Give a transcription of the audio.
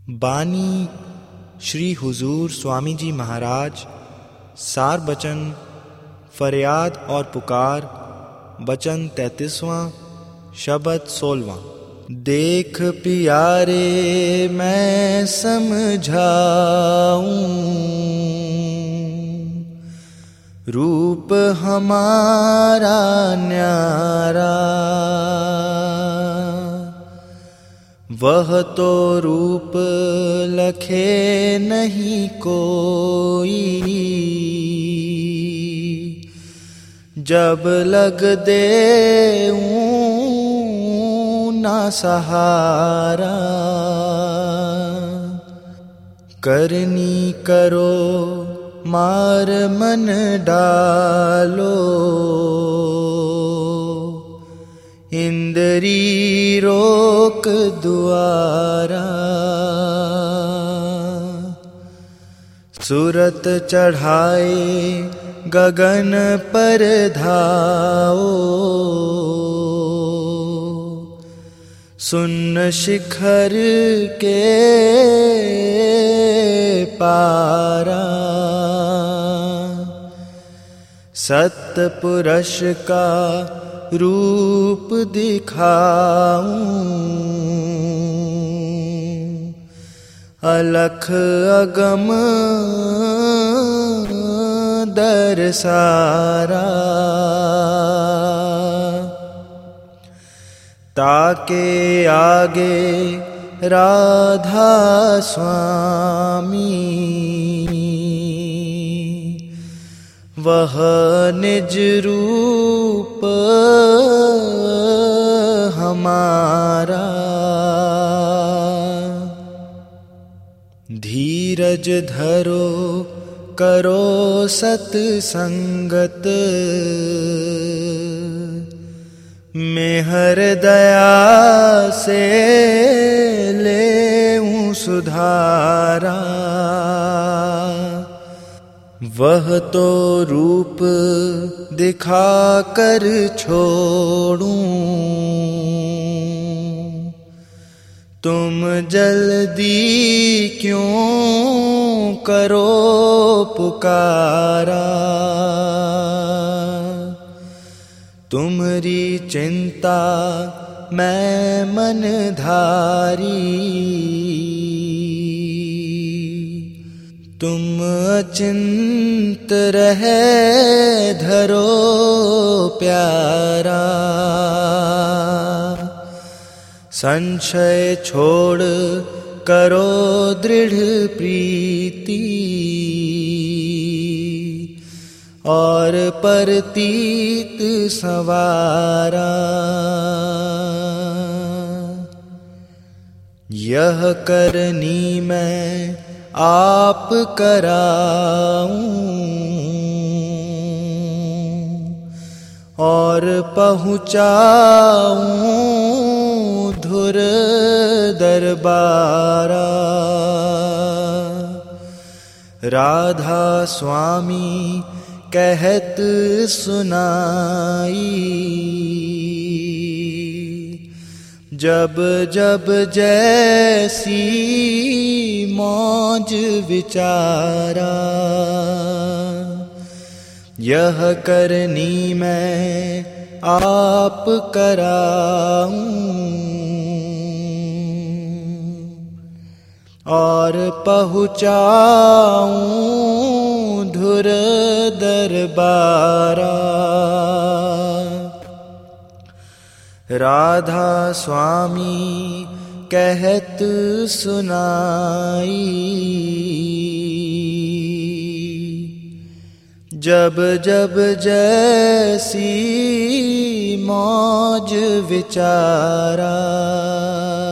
बानी श्री हुजूर स्वामी जी महाराज। सार बचन फरियाद और पुकार। बचन 33वां, शब्द 16वां। देख प्यारे मैं समझाऊं, रूप हमारा न्यारा, वह तो रूप लखे नहीं कोई, जब लग देऊं ना सहारा। करनी करो मार मन डालो, इंद्री रोक द्वारा। सूरत चढ़ाए गगन पर धाओ, सुन शिखर के पारा। सत्पुरुष का रूप दिखाऊं, अलख अगम दरसारा। ताके आगे राधा स्वामी, वह निज रूप हमारा। धीरज धरो करो सत्संगत, मेहर दया से लेऊं सुधारा। वह तो रूप दिखा कर छोड़ूं, तुम जल्दी क्यों करो पुकारा। तुम्हारी चिंता मैं मन धारी, तुम अचिंत रहे धरो प्यारा। संशय छोड़ करो दृढ़ प्रीति, और परतीत संवारा। यह करनी मैं आप कराऊं, और पहुँचाऊं धुर दरबारा। राधा स्वामी कहत सुनाई, जब जब जैसी मौज विचारा। यह करनी मैं आप कराऊं, और पहुँचाऊं धुर दरबारा। राधा स्वामी कहत सुनाई, जब जब जैसी मौज विचारा।